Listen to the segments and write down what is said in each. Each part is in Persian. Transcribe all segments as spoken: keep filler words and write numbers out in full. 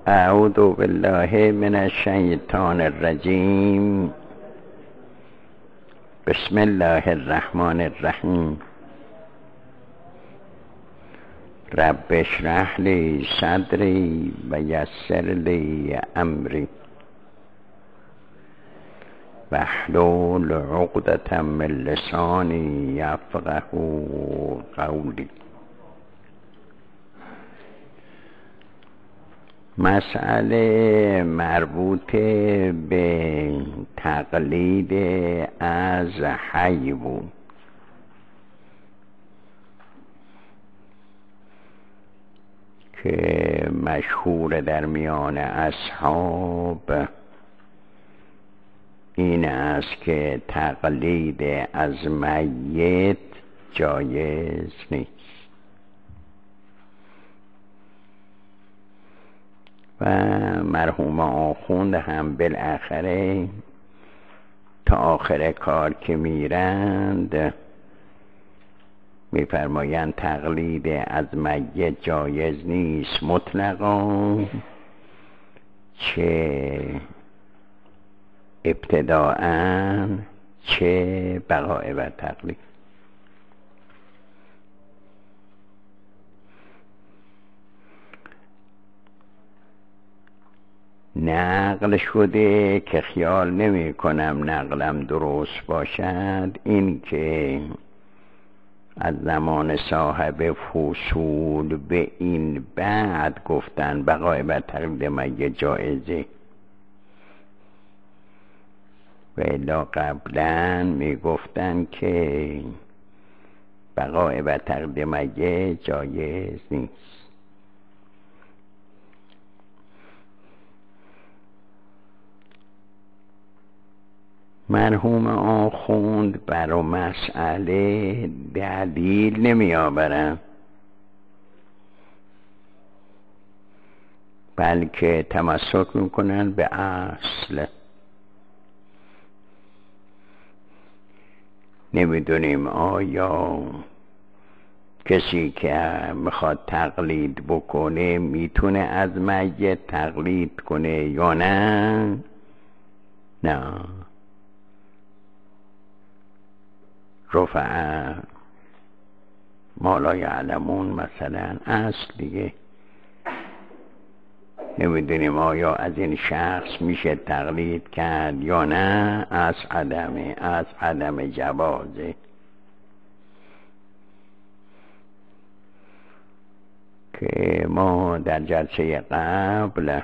اعوذ بالله من الشیطان الرجیم. بسم الله الرحمن الرحیم. رب اشرح لی صدری و یسر لی امری واحلل عقدة من لسانی یفقهوا قولی. مسئله مربوط به تقلید از حی بود که مشهور در میان اصحاب این است که تقلید از میت جایز نیست و مرحوم آخوند هم بالاخره تا آخر کار که میرند میفرمایند تقلید از میت جایز نیست مطلقا، چه ابتداءً چه بقاء و تقلید. نقل شده که خیال نمی کنم نقلم درست باشد، این که از زمان صاحب فصول به این بعد گفتن بقاء و تقلید میت جایزه و الا قبلا می گفتن که بقاء و تقلید میت جایز نیست. مرحوم آخوند برای مسئله دلیل نمی آورن، بلکه تمسک میکنن به اصل. نمیدونیم آیا کسی که میخواد تقلید بکنه میتونه از میت تقلید کنه یا نه؟ نه. رفع ما لا یعلمون مثلا اصل دیگه. نمیدونیم آیا از این شخص میشه تقلید کرد یا نه، از عدمه، از عدم جوازه. که ما در جلسه قبل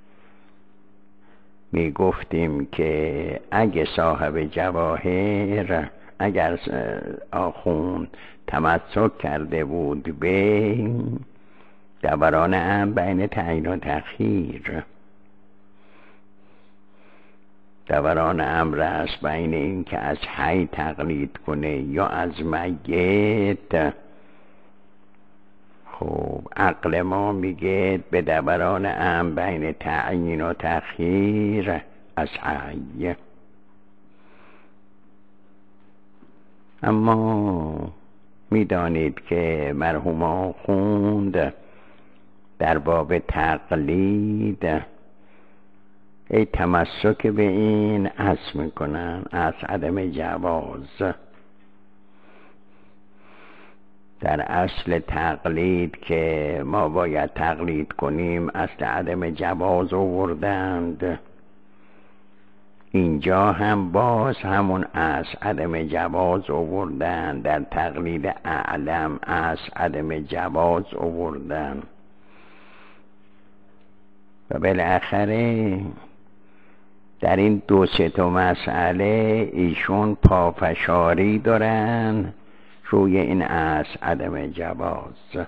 میگفتیم که اگه صاحب جواهر، اگر آخوند تمسک کرده بود به دوران هم بین تعیین و تأخیر، دوران امر است بین این که از حی تقلید کنه یا از میت، خب عقل ما میگه به دوران امر بین تعیین و تأخیر از حی. اما میدانید که مرحوم آخوند در باب تقلید ای تمسک به این اصل میکنن از عدم جواز. در اصل تقلید که ما باید تقلید کنیم اصل عدم جواز آوردند، اینجا هم باز همون از عدم جواز آوردن. در تقلید اعلم از عدم جواز آوردن و بالاخره در این دو سه تا مسئله ایشون پافشاری دارن روی این از عدم جواز.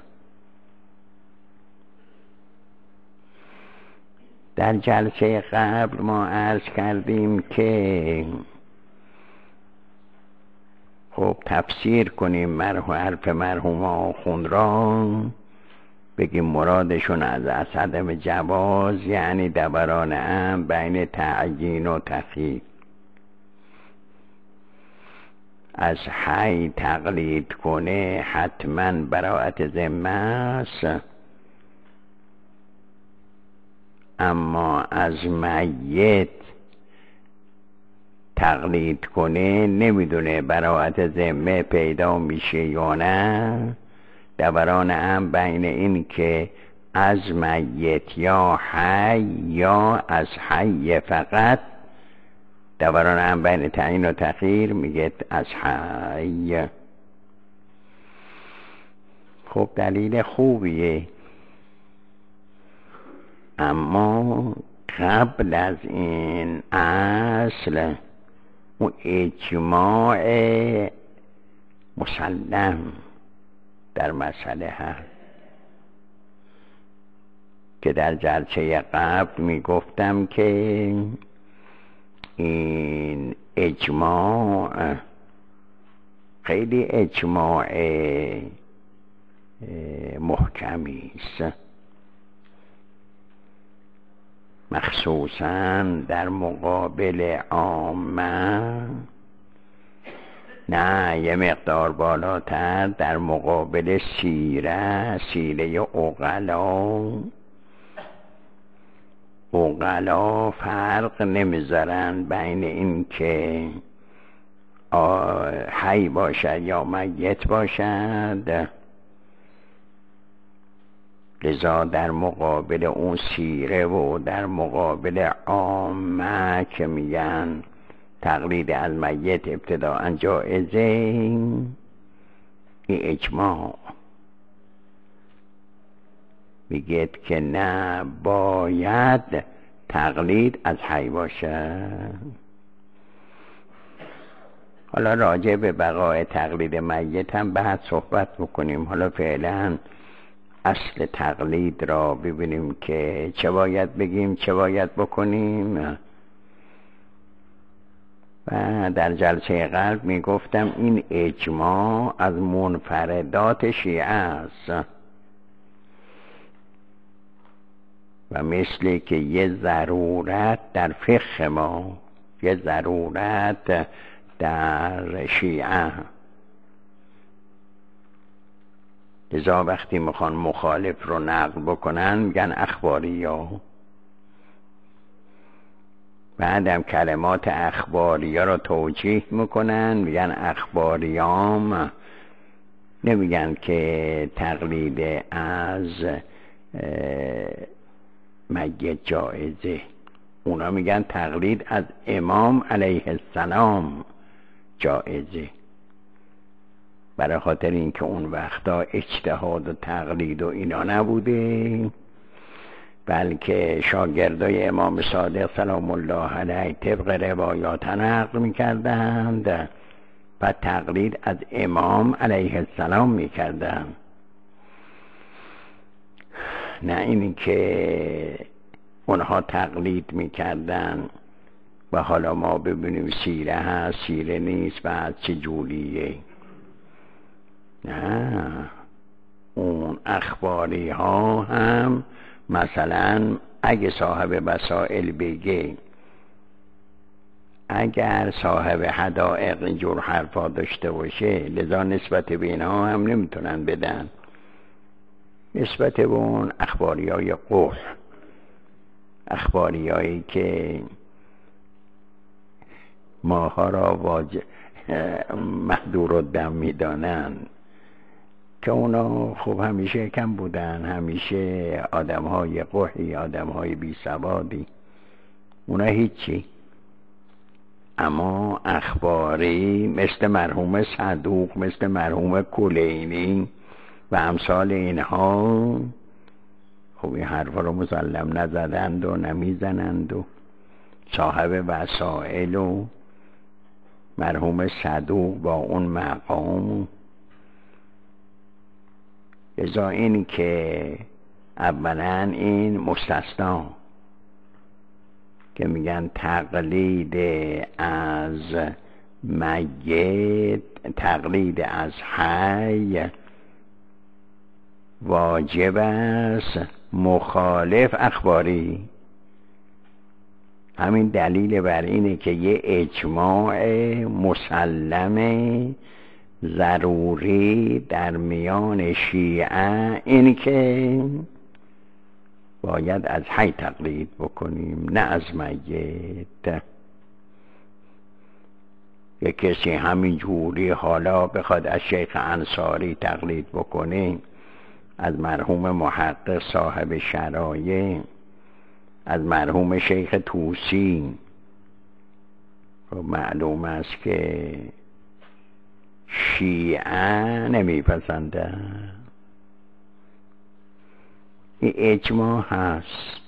در جلسه قبل ما عرض کردیم که خب تفسیر کنیم مرحوم حرف مرحوم آخوند را، بگیم مرادشون از عدم جواز یعنی دوران هم بین تعیین و تأخیر. از حی تقلید کنه حتما براءت ذمه است، اما از میت تقلید کنه نمیدونه براءت ذمه پیدا میشه یا نه. دوران هم بین این که از میت یا حی یا از حی فقط، دوران هم بین تعیین و تخییر میگه از حی. خب دلیل خوبیه، اما قبل از این اصل اون اجماع مسلم در مسئله هست که در جلسه قبل میگفتم که این اجماع خیلی اجماع محکمی است، مخصوصا در مقابل عامه، نه یه مقدار بالاتر در مقابل سیره سیره عقلا. عقلا فرق نمیذارن بین این که حی باشد یا میت باشد، لذا در مقابل اون سیره و در مقابل عامه که میگن تقلید از میت ابتداء جایزه، این اجماع میگه که نه، باید تقلید از حی باشد. حالا راجع به بقای تقلید میت هم بعد صحبت بکنیم. حالا فعلا اصل تقلید را ببینیم که چه باید بگیم چه باید بکنیم. و در جلسه قبل میگفتم این اجماع از منفردات شیعه است و مثل که یه ضرورت در فقه ما، یه ضرورت در شیعه، لذا وقتی میخوان مخالف رو نقل بکنن میگن اخباری ها. بعدم کلمات اخباری ها رو توجیه میکنن میگن اخباریام، نمیگن که تقلید از میت جایزه، اونا میگن تقلید از امام علیه السلام جایزه. برای خاطر اینکه اون وقتا اجتهاد و تقلید و اینا نبوده، بلکه شاگردای امام صادق سلام الله علیه طبق روایات نقل میکردند و تقلید از امام علیه السلام میکردند، نه این که اونها تقلید میکردن و حالا ما ببینیم سیره هست سیره نیست و چه جوریه. نه، اون اخباری ها هم مثلا اگه صاحب وسائل بگه، اگر صاحب حدائق اینجور حرفا داشته باشه، لذا نسبت به اینها هم نمیتونن بدن، نسبت به اون اخباری های قح، اخباری هایی که ماها را واجه محدور الدم میدانن، که اونا خوب همیشه کم بودن، همیشه آدم های قحی، آدم های بی سوادی، اونا هیچی. اما اخباری مثل مرحوم صدوق، مثل مرحوم کلینی و امثال اینها، خب این حرفا رو مسلم نزدند و نمیزنند و صاحب وسائل و مرحوم صدوق با اون مقام. لذا این که اولا این مستثنا که میگن تقلید از میت، تقلید از حی واجب است، مخالف اخباری. همین دلیل بر اینه که یه اجماع مسلم ضروری در میان شیعه این که باید از حی تقلید بکنیم نه از میت. یک کسی همین جوری حالا بخواد از شیخ انصاری تقلید بکنه، از مرحوم محقق صاحب شرایع، از مرحوم شیخ طوسی، خب معلوم است که شیعه نمیپسنده. این اجماع هست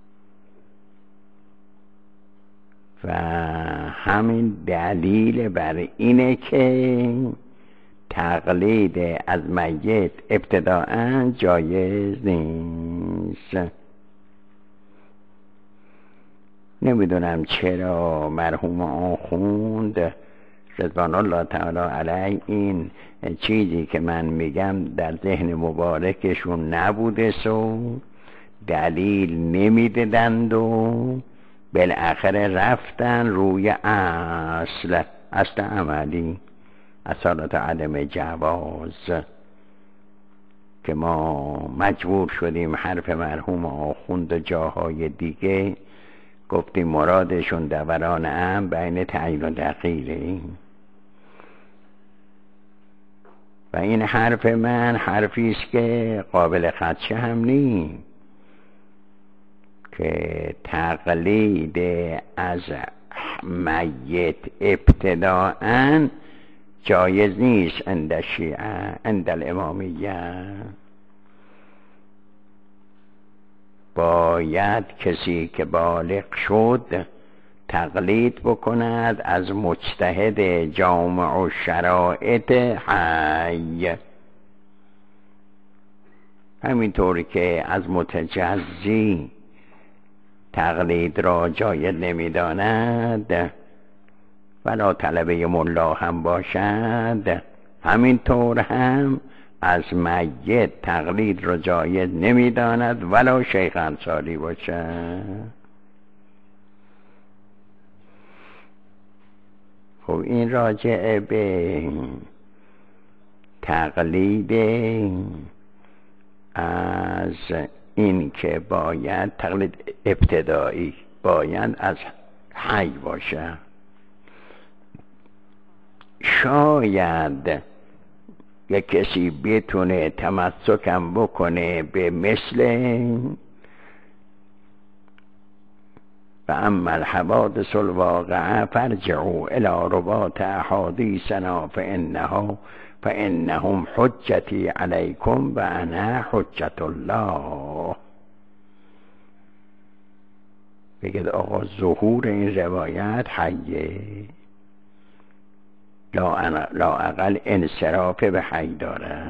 و همین دلیل بر اینه که تقلید از میت ابتداء جایز نیست. نمیدونم چرا مرحوم آخوند رضوان الله تعالی علیه این چیزی که من میگم در ذهن مبارکشون نبوده سو دلیل نمیدادند و بالاخره رفتن روی اصل اصل عملی، اصالت عدم جواز، که ما مجبور شدیم حرف مرحوم آخوند جاهای دیگه گفتیم مرادشون دوران هم بین تعیین و تغییره. و این حرف من حرفی است که قابل خدشه هم نیست که تقلید از میت ابتداءً جایز نیست عند شیعه عند الامامیه. باید کسی که بالغ شد تقلید بکند از مجتهد جامع و شرایط حی، همینطور که از متجزی تقلید را جایز نمیداند ولا طلبه ملا هم باشد، همینطور هم از میت تقلید را جایز نمیداند ولا شیخ انصاری باشد. خب این راجع به تقلید از این که باید تقلید ابتدایی باید از حی باشه. شاید یک کسی بتونه تمسکم بکنه به مثل و اما الحوادث الواقعه فرجعوا الى رباط احادیثنا فانها فانهم حجتی علیکم و انا حجت الله. بگید آقا ظهور این روایت حیه، لا اقل انصراف به حی داره،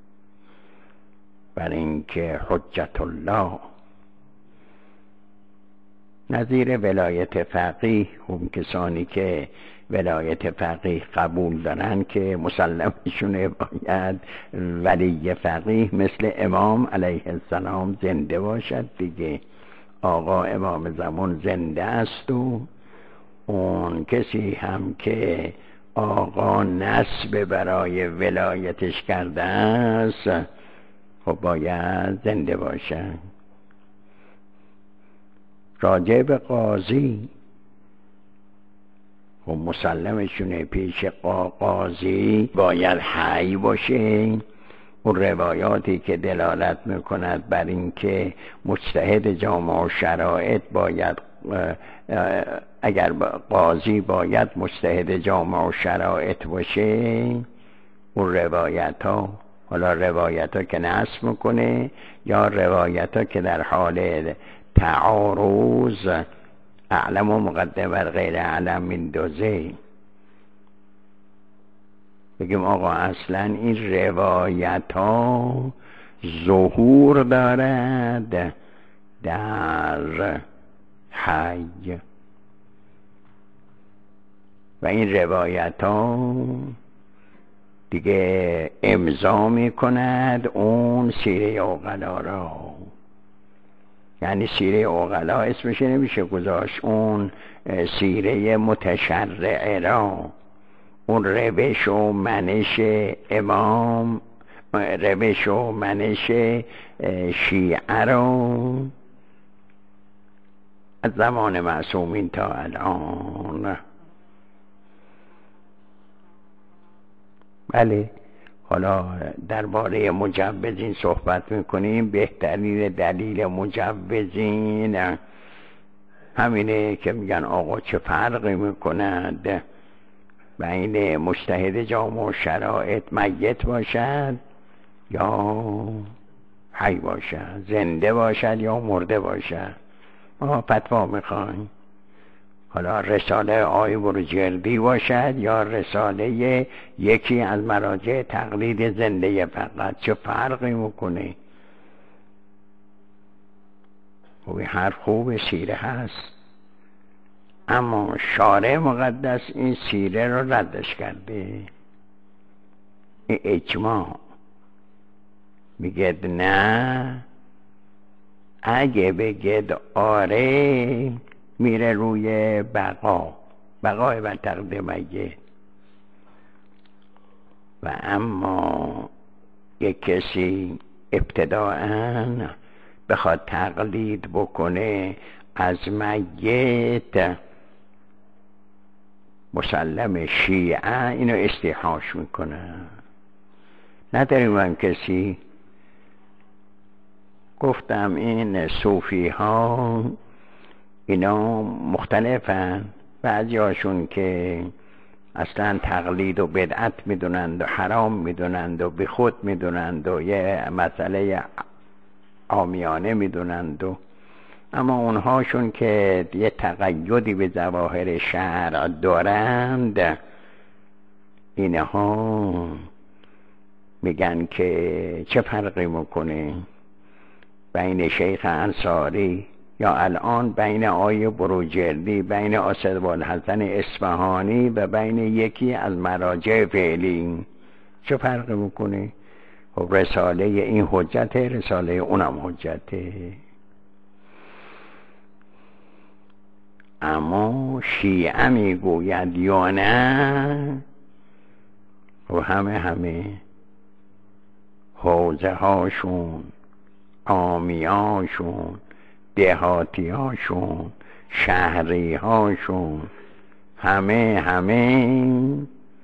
برای اینکه حجت الله نظیر ولایت فقیه، اون کسانی که ولایت فقیه قبول دارن که مسلمشونه باید ولی فقیه مثل امام علیه السلام زنده باشد دیگه. آقا امام زمان زنده است و اون کسی هم که آقا نسب برای ولایتش کرده است خب باید زنده باشد. راجع به قاضی خب مسلمشونه پیش قاضی باید حی باشه. اون روایاتی که دلالت میکند بر این که مجتهد جامع و شرایط باید اگر قاضی باید مجتهد جامع و شرایط باشه، اون روایت ها، حالا روایت ها که نصب میکنه یا روایت ها که در حال تعارض اعلم و مقدم بر غیر اعلم من دوزه، بگیم آقا اصلا این روایت ها ظهور دارد در حی و این روایت ها دیگه امضا می کند اون سیره عقلا را. یعنی سیره عقلا اسمش نمیشه گذاشت، اون سیره متشرعه را، اون روش و منش امام، روش و منش شیعه را از زمان معصومین تا الان. بله، حالا درباره مجوزین صحبت میکنیم. بهترین دلیل مجوزین همینه که میگن آقا چه فرقی میکند بین مجتهد جامع شرایط میت باشد یا حی باشد، زنده باشد یا مرده باشد. ما فتوا میخوایم، حالا رساله آقای بروجردی باشد یا رساله یکی از مراجع تقلید زنده، فقط چه فرقی میکنه؟ و هر خوب سیره هست، اما شارع مقدس این سیره رو ردش کرده. این اجماع میگه نه، اگه بگید آره میره روی بقا، بقای و تقدیمه. و اما یک کسی ابتداعاً بخواد تقلید بکنه از میت مسلم شیعه، اینو استیحاش میکنه. نداریم هم کسی. گفتم این صوفی ها اینا مختلفن، بعضی هاشون که اصلا تقلید و بدعت میدونند و حرام میدونند و بی خود میدونند و یه مسئله عامیانه میدونند و اما اونهاشون که یه تقیدی به ظواهر شرع دارند، اینها میگن که چه فرقی میکنه بین شیخ انصاری یا الان بین آقای بروجردی، بین اسدالحسن اصفهانی و بین یکی از مراجع فعلی، چه فرقی میکنه؟ خب رساله این حجته، رساله اونم حجته. اما شیعه میگوید یا نه، و همه همه حوزه هاشون، عامیاشون، دهاتی هاشون، شهری هاشون، همه همه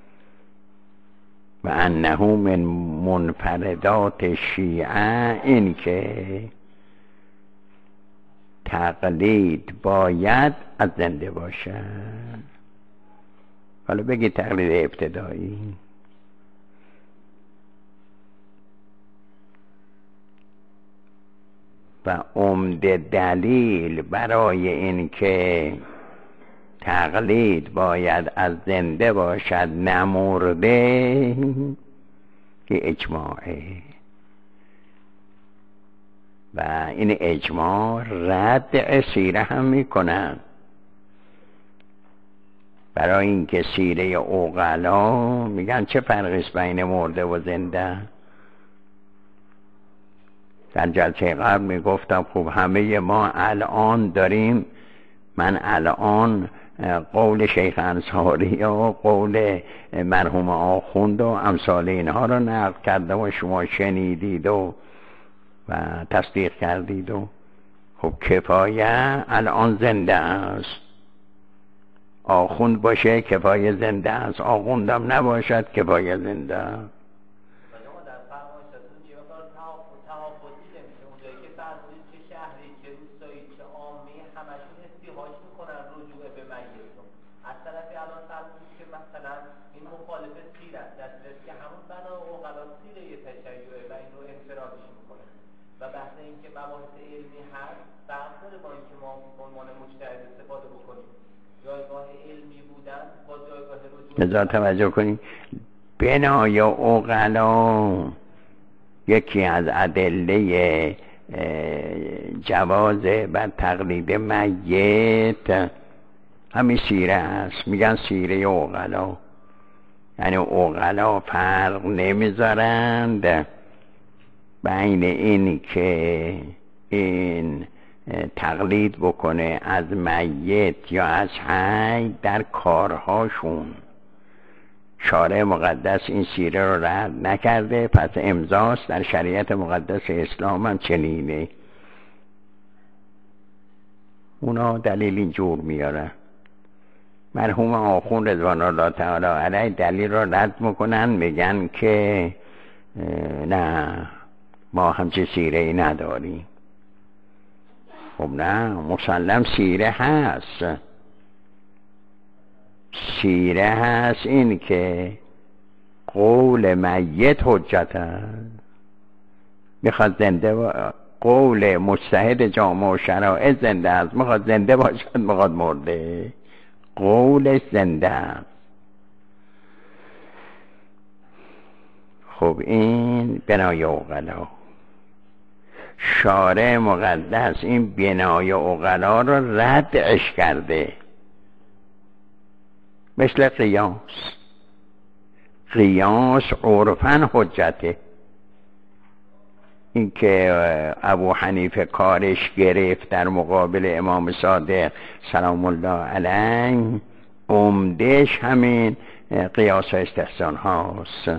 و انه من منفردات شیعه این که تقلید باید از زنده باشد. حالا بگید تقلید ابتدایی. و عمده دلیل برای این که تقلید باید از زنده باشد نمرده که اجماعه، و این اجماع رد سیره هم میکنن. برای اینکه سیره عقلا میگن چه فرقی است بین مرده و زنده. در جلسه قبل میگفتم خب همه ما الان داریم، من الان قول شیخ انصاری و قول مرحوم آخوند و امثال اینها رو نقل کردم و شما شنیدید و و تصدیق کردید و خب کفایه الان زنده است. آخوند باشه کفایه زنده است، آخوندم نباشد کفایه زنده است. لذا توجه کنید بنای عقلا یکی از ادله جواز بر تقلید میت همین سیره است. میگن سیره عقلا، یعنی عقلا فرق نمیذارند بین این که این تقلید بکنه از میت یا از حی در کارهاشون. شارع مقدس این سیره رو رد نکرده، پس امضاست در شریعت مقدس اسلام هم چنینه. اونا دلیل اینجور میارن. مرحوم آخوند رضوان الله تعالی علیه دلیل را رد میکنن، میگن که نه ما همچه سیره ای نداریم. خب نه، مسلم سیره هست، سیره هست این که قول میت حجت هست. میخواد زنده با... قول مجتهد جامع و شرایع زنده است، میخواد زنده باشد میخواد مرده، قولش زنده است. خب این بنای عقلا، شارع مقدس این بنای عقلا رو ردش کرده. مثل قیاس، قیاس عرفاً حجته. این که ابو حنیفه کارش گرفت در مقابل امام صادق سلام الله علیه، عمدهش همین قیاس و استحسان هاست.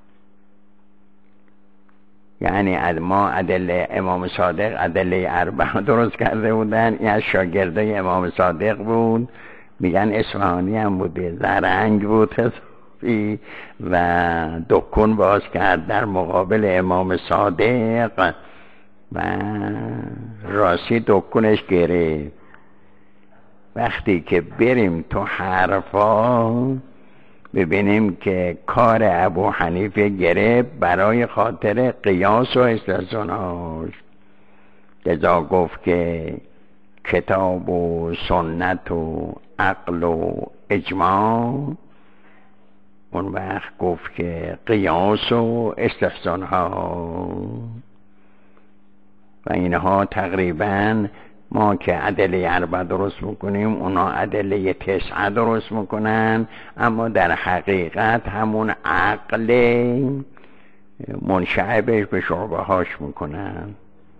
یعنی ما ادله امام صادق ادله اربعه درست کرده بودن، این از شاگرده امام صادق بود، میگن اصفهانی هم بوده، زرنگ بود و دکون باز کرد در مقابل امام صادق و راستی دکونش گرفت. وقتی که بریم تو حرفا ببینیم که کار ابو حنیفه گرفت برای خاطر قیاس و استحساناش. لذا گفت که کتاب و سنت و عقل و اجماع، اون وقت گفت که قیاس و استحسان ها و اینها تقریبا ما که ادله اربعه درست میکنیم اونا ادله تسعه درست میکنن، اما در حقیقت همون عقل منشعبش به شعبه هاش میکنن.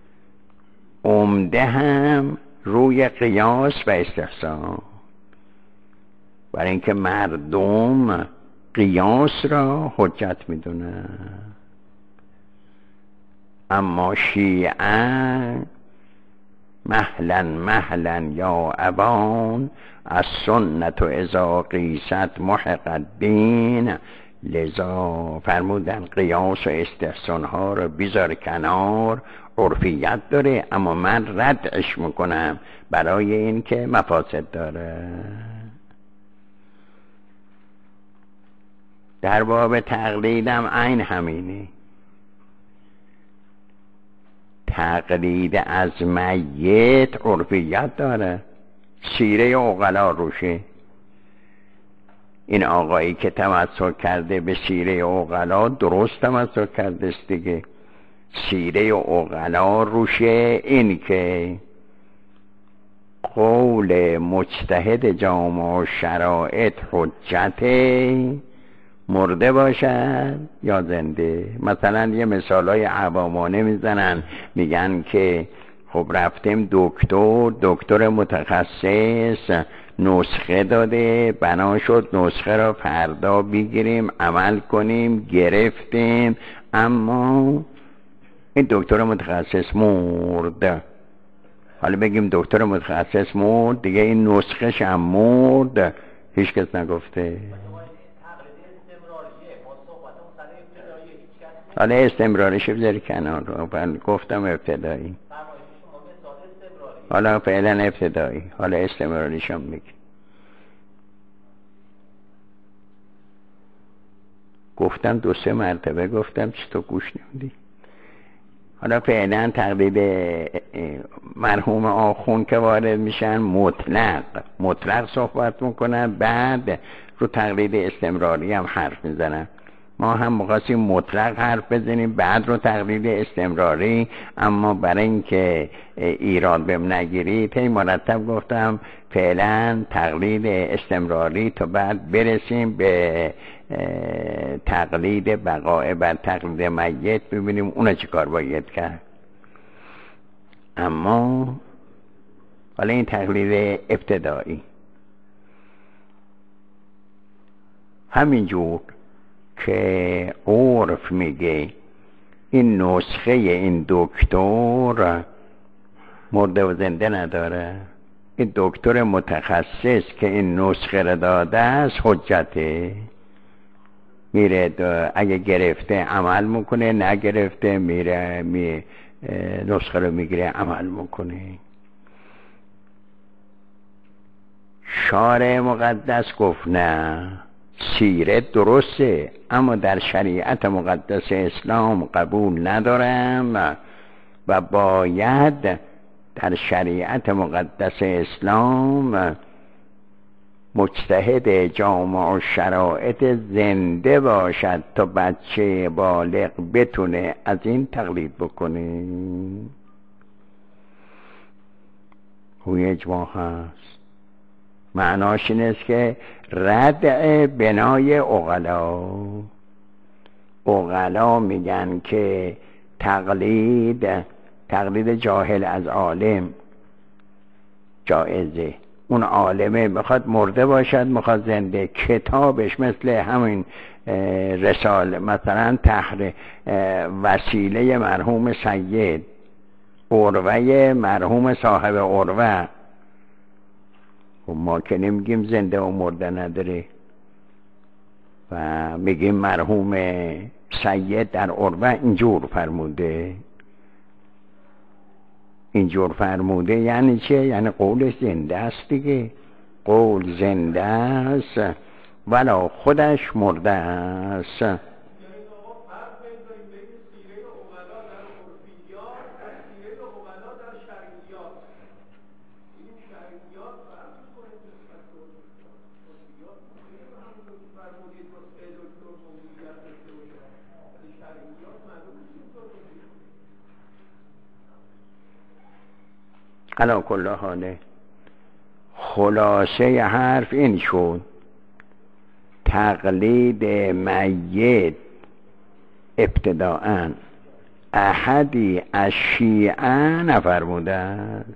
عمده هم روی قیاس و استحسان، برای اینکه مردم قیاس را حجت میدونن. اما شیعه مهلا مهلا یا ابان از سنت و اذا قیست محق الدین، لذا فرمودن قیاس و استحسان ها رو بیزار کنار، عرفیت داره اما من ردش میکنم برای این که مفاسد داره. در باب تقلیدم عین همینه. تقلید از میت عرفیت داره، سیره عقلا روشه. این آقایی که تمسک کرده به سیره عقلا درست تمسک کرده است دیگه. سیره عقلا روشه این که قول مجتهد جامع و شرایط حجته، مرده باشد یا زنده. مثلا یه مثالای عوامانه میزنن، میگن که خب رفتیم دکتر دکتر متخصص نسخه داده، بنا شد نسخه را فردا بگیریم عمل کنیم، گرفتیم، اما این دکتر متخصص مرد. حالا بگیم دکتر متخصص مرد دیگه، این نسخه هم مرد، هیچ کس نگفته. حالا استمراریش بذاری کنار رو، من گفتم ابتدایی، حالا فعلا ابتدایی، حالا استمراریش هم میگی. گفتم دو سه مرتبه گفتم، چی تو گوش نمیدی؟ حالا فعلا تقلید مرحوم آخوند که وارد میشن مطلق مطلق صحبت میکنن، بعد رو تقلید استمراری هم حرف میزنن. ما هم مخواستیم مطلق حرف بزنیم بعد رو تقلید استمراری، اما برای اینکه ایراد بهم نگیری طی مرتب گفتم فعلا تقلید استمراری تا بعد برسیم به تقلید بقای بر تقلید میت، ببینیم اونا چی کار باید کرد. اما حالا این تقلید ابتدایی همینجور که عرف میگه این نسخه این دکتر مرده و زنده نداره، این دکتر متخصص که این نسخه را داده است حجته، میره اگه گرفته عمل میکنه، نگرفته میره می نسخه رو میگیره عمل میکنه. شارع مقدس گفت نه، سیره درسته اما در شریعت مقدس اسلام قبول ندارم و باید در شریعت مقدس اسلام مجتهد جامع و شرایط زنده باشد تا بچه بالغ بتونه از این تقلید بکنه. او اجماع هست. معناش این است که ردع بنای عقلا. عقلا میگن که تقلید تقلید جاهل از عالم جایزه. اون عالمه میخواد مرده باشد میخواد زنده، کتابش مثل همین رساله مثلا تحر وسیله مرحوم سید، عروه مرحوم صاحب عروه، ما که نمیگیم زنده و مرده نداره و میگیم مرحوم سید در عروه اینجور فرموده. اینجور فرموده یعنی چه؟ یعنی قول زنده است دیگه. قول زنده است ولی خودش مرده است. علا کل حاله خلاصه حرف این شد: تقلید میت ابتداءً احدی از شیعه نفرموده است.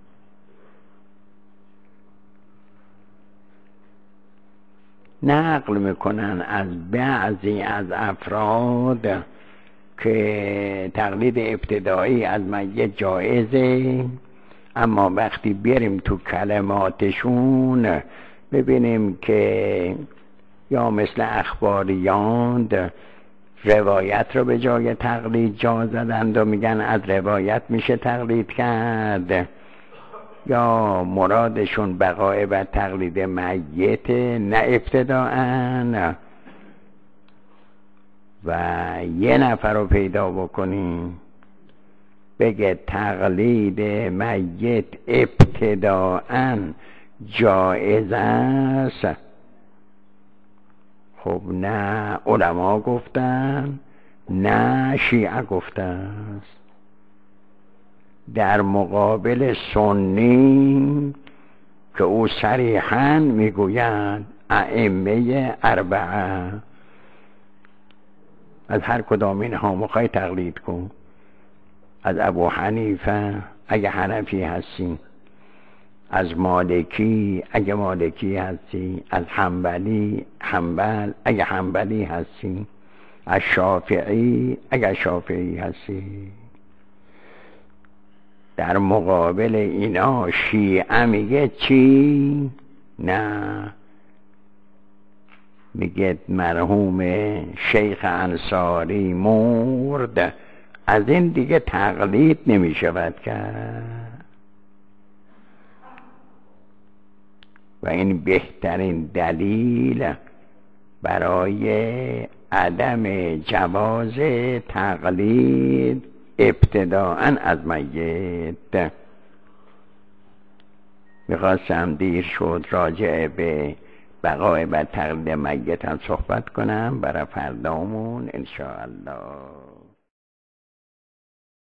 نقل میکنن از بعضی از افراد که تقلید ابتدایی از میت جایزه، اما وقتی بریم تو کلماتشون ببینیم که یا مثل اخباریان روایت رو به جای تقلید جا زدند و میگن از روایت میشه تقلید کرد، یا مرادشون بقای بر تقلید میت نه ابتداءً. و یه نفر رو پیدا بکنیم بگه تقلید میت ابتداءً جایز است. خب نه علما گفتن نه شیعه گفتن. در مقابل سنی که او صریحاً میگویند ائمه اربعه از هر کدام اینها میخوای تقلید کن. از ابو حنیفه اگه حنفی هستی، از مالکی اگه مالکی هستی، از حنبلی حنبل اگه حنبلی هستی، از شافعی اگه شافعی هستی. در مقابل اینا شیعه میگه چی؟ نه، میگه مرحوم شیخ انصاری مرد، از این دیگه تقلید نمیشود کرد. و این بهترین دلیل برای عدم جواز تقلید ابتداءً از میت. میخواستم دیر شد راجع به بقای بر تقلید میت هم صحبت کنم برای فردامون انشاءالله.